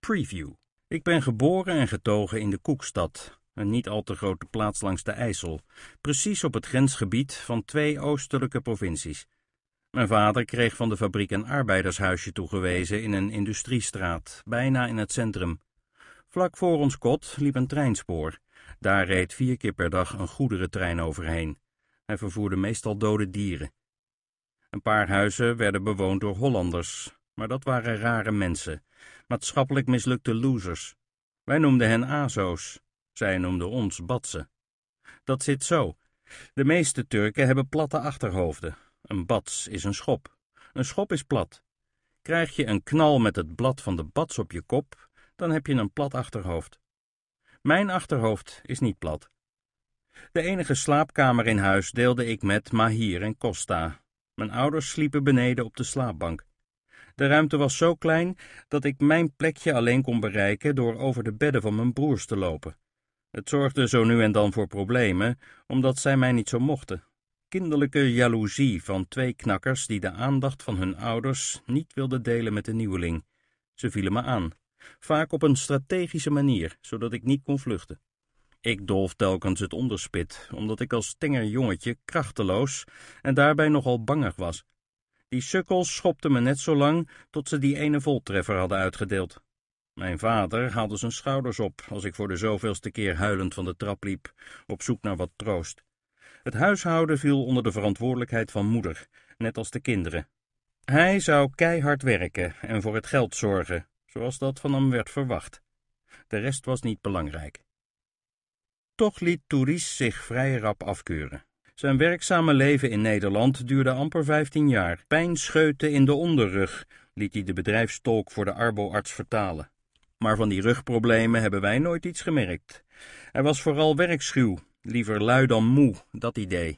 Preview. Ik ben geboren en getogen in de Koekstad, een niet al te grote plaats langs de IJssel, precies op het grensgebied van 2 oostelijke provincies. Mijn vader kreeg van de fabriek een arbeidershuisje toegewezen in een industriestraat, bijna in het centrum. Vlak voor ons kot liep een treinspoor. Daar reed 4 keer per dag een goederentrein overheen. Hij vervoerde meestal dode dieren. Een paar huizen werden bewoond door Hollanders, maar dat waren rare mensen, maatschappelijk mislukte losers. Wij noemden hen ASO's, zij noemden ons Batsen. Dat zit zo. De meeste Turken hebben platte achterhoofden. Een bats is een schop. Een schop is plat. Krijg je een knal met het blad van de bats op je kop, dan heb je een plat achterhoofd. Mijn achterhoofd is niet plat. De enige slaapkamer in huis deelde ik met Mahir en Costa. Mijn ouders sliepen beneden op de slaapbank. De ruimte was zo klein dat ik mijn plekje alleen kon bereiken door over de bedden van mijn broers te lopen. Het zorgde zo nu en dan voor problemen, omdat zij mij niet zo mochten. Kinderlijke jaloezie van 2 knakkers die de aandacht van hun ouders niet wilden delen met de nieuweling. Ze vielen me aan, vaak op een strategische manier, zodat ik niet kon vluchten. Ik dolf telkens het onderspit, omdat ik als tenger jongetje krachteloos en daarbij nogal bangig was. Die sukkels schopten me net zo lang tot ze die ene voltreffer hadden uitgedeeld. Mijn vader haalde zijn schouders op als ik voor de zoveelste keer huilend van de trap liep, op zoek naar wat troost. Het huishouden viel onder de verantwoordelijkheid van moeder, net als de kinderen. Hij zou keihard werken en voor het geld zorgen, zoals dat van hem werd verwacht. De rest was niet belangrijk. Toch liet Toeris zich vrij rap afkeuren. Zijn werkzame leven in Nederland duurde amper 15 jaar. Pijnscheuten in de onderrug liet hij de bedrijfstolk voor de arboarts vertalen. Maar van die rugproblemen hebben wij nooit iets gemerkt. Hij was vooral werkschuw, liever lui dan moe, dat idee.